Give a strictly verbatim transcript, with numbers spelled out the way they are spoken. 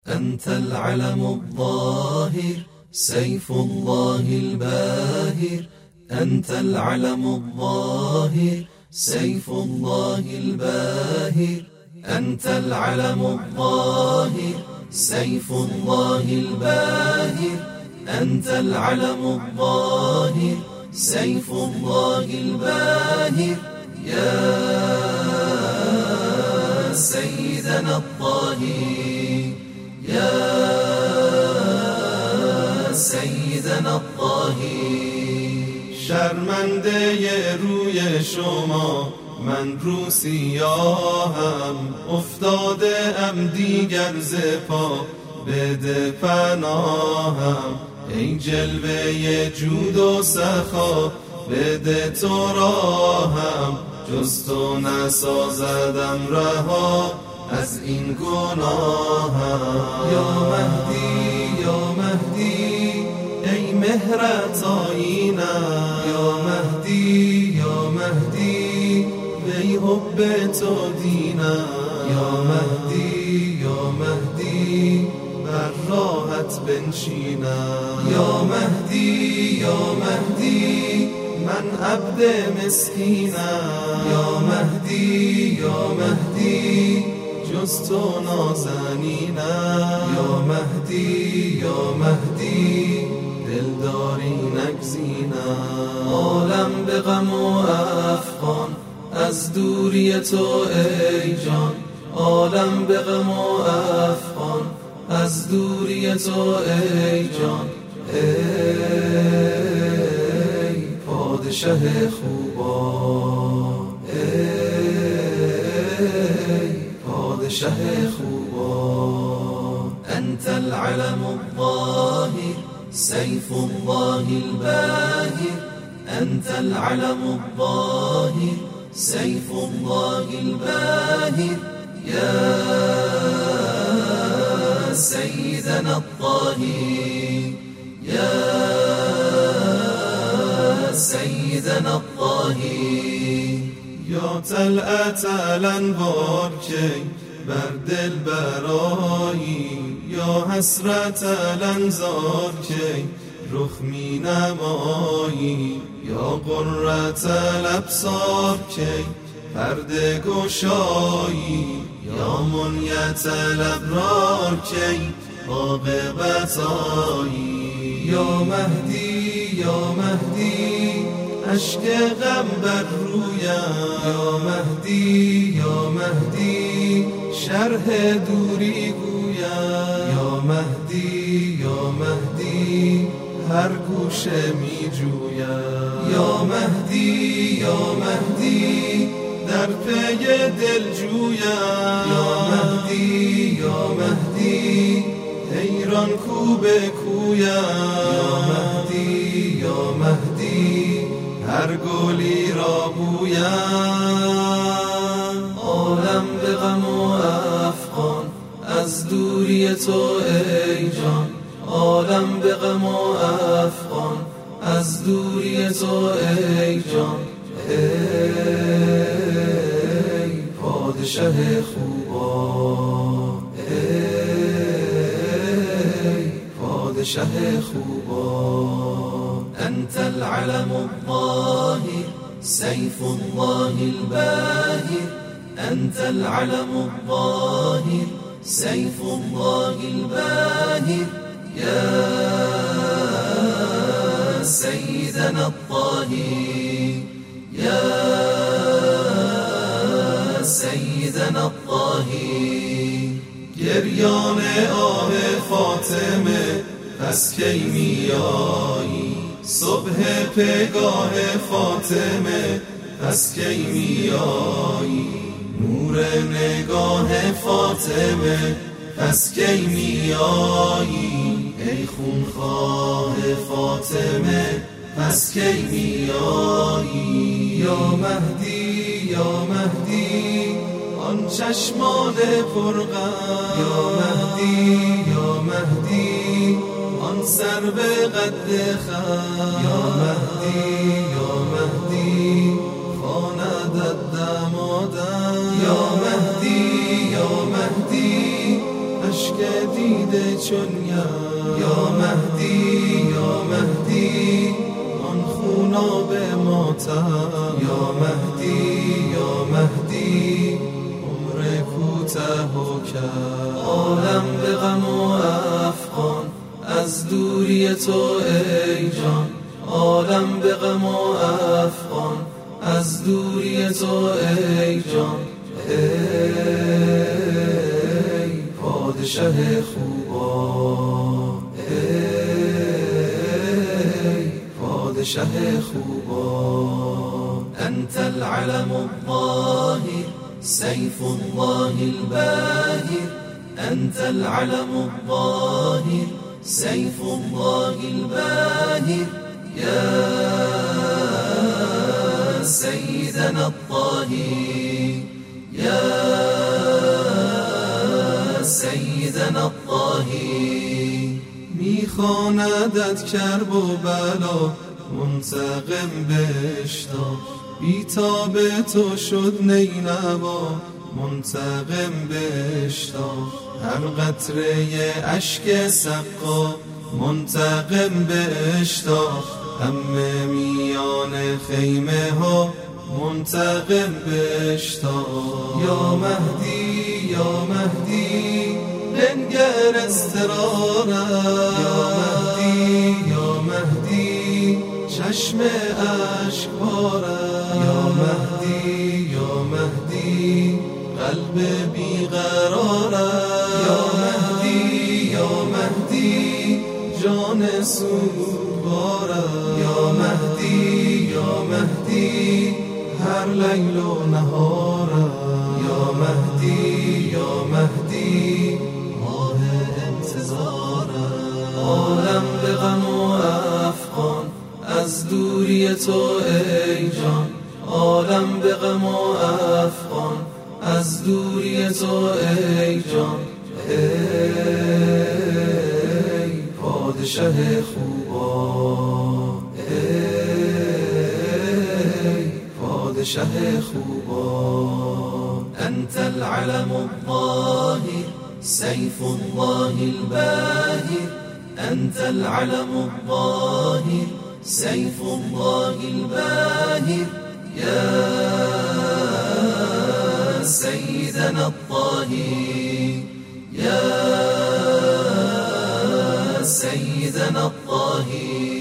أنت العلم الظاهر سيف الله الباهر. أنت العلم الظاهر سيف الله الباهر. أنت العلم الظاهر سيف الله الباهر. أنت العلم الظاهر سيف الله الباهر. يا سيدنا الطاهر، يا سیدنا الطاهر. شرمنده روی شما من رو سیاهم، افتاده ام دیگر ز پا بده پناهم. ای جلوه جود و سخا بده تو راهم، جز تو نسازدم رها از این گناهم. یا مهدی یا مهدی ای مهرت آیینم. یا مهدی یا مهدی وی حب تو دینم. یا مهدی یا مهدی بر راحت بنشینم. یا مهدی یا مهدی من عبد مسکینم. یا مهدی یا مهدی جز تو نازنینم. یا مهدی یا مهدی دلداری نگزینم. عالم به غم و افغان از دوری تو ای جان. عالم به غم و افغان از دوری تو ای جان. ای پادشه خوبان، ای پادشه خوبان. أنت العلم الظاهر سيف الله الباهر. أنت العلم الظاهر سيف الله الباهر. يا سيدنا الطاهر، يا سيدنا الطاهر. یا طلعت الانوار کی بر دل برایی، یا حسرت الانظار کی رخ می نمایی، یا قرة الابصار کی پرده گشایی، یا منیت الابرار کی عاقبت آیی. یا مهدی یا مهدی اشک غم بر رویم. یا مهدی یا مهدی شرح دوری گویم. یا مهدی یا مهدی هر گوشه می جویم. یا مهدی یا مهدی در پی دل جویم. یا مهدی یا مهدی حیران کو به کویم. یا مهدی یا مهدی هر گلی را بویم. عالم به غم و افغان از دوری تو ای جان. عالم به غم و افغان از دوری تو ای جان. ای پادشه خوبان، ای پادشه خوبان. أنت العلم الظاهر سيف الله الباهر. أنت العلم الظاهر سيف الله الباهر. يا سيدنا الطاهر، يا سيدنا الطاهر. گریان آه فاطمه پس کی میایی، صبح پگاه فاطمه پس کی میایی، نور نگاه فاطمه پس کی میایی، ای خونخواه فاطمه پس کی میایی. یا مهدی یا مهدی آن چشمان پرغم. یا مهدی یا مهدی آن سر به قد خم. یا مهدی یا مهدی خواندت دمادم. یا مهدی یا مهدی اشک که دیده چون یا مهدی یا مهدی آن خوناب ماتم یا مهدی یا مهدی عمر کوته و کرد عالم به غم و افغان از دوری تو ای جان عالم به غم و افغان از دوری تو ای جان ای پادشه خوبا ای پادشه خوبا انت العلم الظاهر سيف الله الباهر انت العلم الظاهر سيف الله الباهر يا سيدنا الطاهر يا سيدنا الطاهر میخواندت کرب و بلا منتقم بشتا بیتاب تو شد نینوا منتقم بشتا هر قطره اشک سقا منتقم بشتا همه میان خیمه ها منتقم بشتا یا مهدی یا مهدی بنگر استرارا یا مهدی یا مهدی چشم اشک بارا یا مهدی یا مهدی قلب بیقرارا یا مهدی یا مهدی جان سوگوارا یا مهدی یا مهدی هر لیل و نهارا یا مهدی یا مهدی ماه انتظارا عالم به غم و افغان از دوری تو ای جان عالم به غم و افغان از دوری تو ای جان ای پادشه خوبا ای پادشه خوبا انت العلم الظاهر سيف الله الباهر انت العلم الظاهر سيف الله الباهر يا سيدنا الطاهر يا سيدنا الطاهر